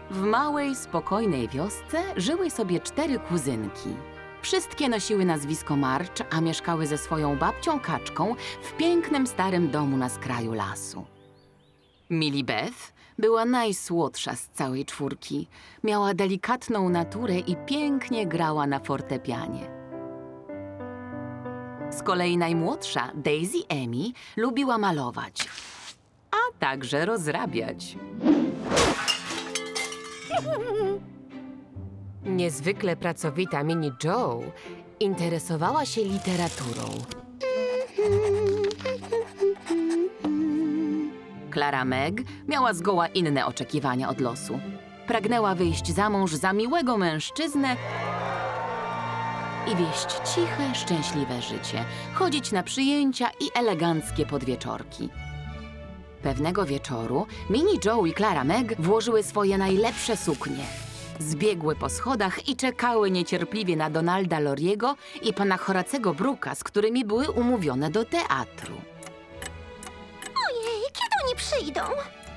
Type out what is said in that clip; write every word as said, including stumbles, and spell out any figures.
W małej, spokojnej wiosce żyły sobie cztery kuzynki. Wszystkie nosiły nazwisko March, a mieszkały ze swoją babcią Kaczką w pięknym starym domu na skraju lasu. Millie Beth była najsłodsza z całej czwórki. Miała delikatną naturę i pięknie grała na fortepianie. Z kolei najmłodsza, Daisy Amy, lubiła malować, a także rozrabiać. Niezwykle pracowita Mini Joe interesowała się literaturą. Clara Meg miała zgoła inne oczekiwania od losu. Pragnęła wyjść za mąż za miłego mężczyznę i wieść ciche, szczęśliwe życie, chodzić na przyjęcia i eleganckie podwieczorki. Pewnego wieczoru Mini Joe i Clara Meg włożyły swoje najlepsze suknie. Zbiegły po schodach i czekały niecierpliwie na Donalda Loriego i pana Horacego Brooka, z którymi były umówione do teatru. Ojej, kiedy oni przyjdą?